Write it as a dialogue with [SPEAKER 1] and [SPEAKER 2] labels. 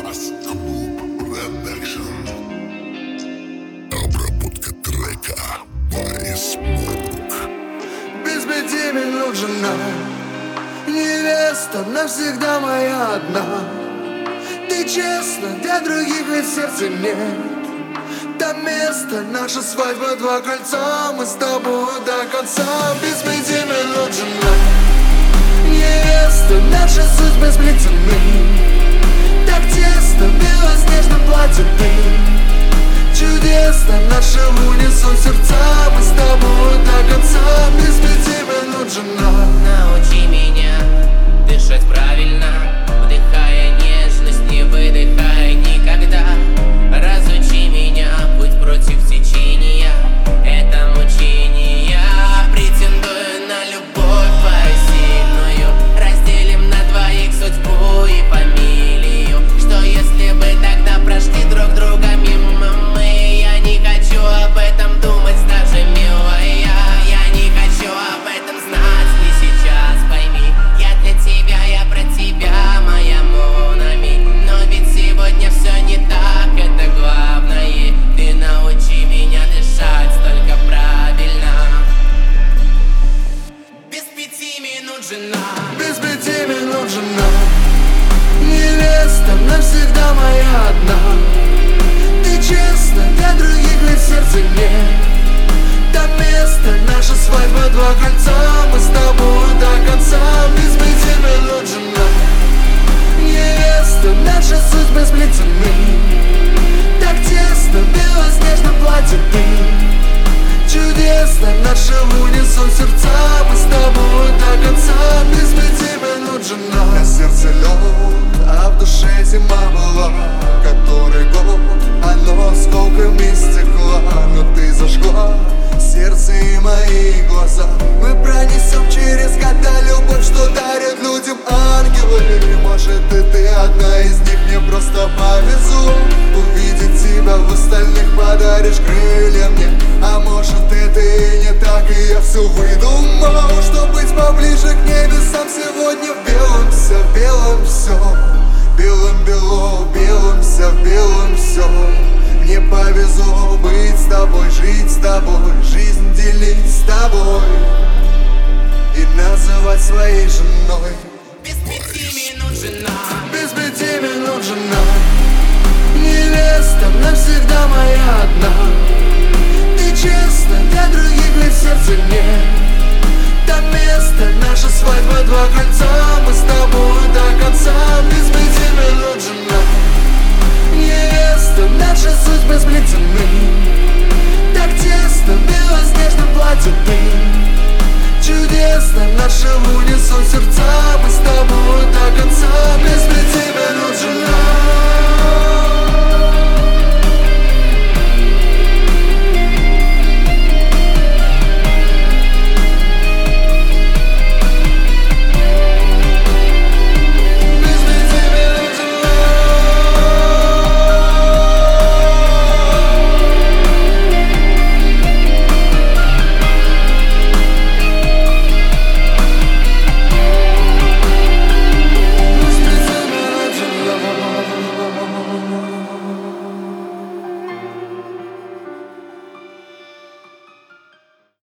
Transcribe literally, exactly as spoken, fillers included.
[SPEAKER 1] Обработка трека by Smoke.
[SPEAKER 2] Без пяти минут жена, невеста навсегда моя одна. Ты честно, для других ведь сердца нет. Там место, наша свадьба, два кольца, мы с тобой до конца. Без пяти минут жена, невеста, наши судьбы сплетены. Так тесно, в белоснежном платье ты. Чудесно, наши в унисон сердца, мы с тобой до конца. Без пяти минут жена.
[SPEAKER 3] Научи меня дышать правильно, вдыхая нежность, не выдыхая никогда. Разучи меня путь против течения, это мучение. Претендую на любовь твою сильную, разделим на двоих судьбу и фамилию. Что если бы тогда прошли друг друга мимо мы? Я не хочу об этом думать даже, милая. Я не хочу об этом знать не сейчас, пойми. Я для тебя, я про тебя, моя Монами. Но ведь сегодня все не так, это главное. Ты научи меня дышать только правильно. Без пяти минут жена.
[SPEAKER 2] Без пяти минут жена, невеста навсегда моя одна. Ты честно, для других ведь сердца нет. Там место, наша свадьба, два кольца, мы с тобой до конца. Без пяти минут жена, невеста, наши судьбы сплетены. Так тесно, в белоснежном платье ты. Чудесно, наши в унисон сердца, мы с тобой до конца. Без пяти минут жена. На сердце лед, а в душе зима была. Который год, оно осколками стекла. Но ты зажгла сердце и мои глаза. Мы пронесем через года любовь, что дарят людям ангелы. Может и ты одна из них, мне просто повезло увидеть тебя, в остальных подаришь крылья мне. А может это и не так, и я все выдумал, чтоб быть поближе к небесам. Сегодня в белом все, в белом все, белым бело, в белом все, в белом все. Мне повезло быть с тобой, жить с тобой, жизнь делить с тобой и называть своей женой.
[SPEAKER 3] Без пяти минут жена.
[SPEAKER 2] Без пяти минут жена, невеста навсегда моя одна. Ты честно, для других ведь сердца нет. Там место, наша свадьба, два кольца, мы с тобой до конца. Без пяти минут жена, невеста, наши судьбы сплетены. Так тесно, в белоснежном платье ты. Чудесно, наши в унисон сердца, мы с тобой до конца. Без пяти минут жена.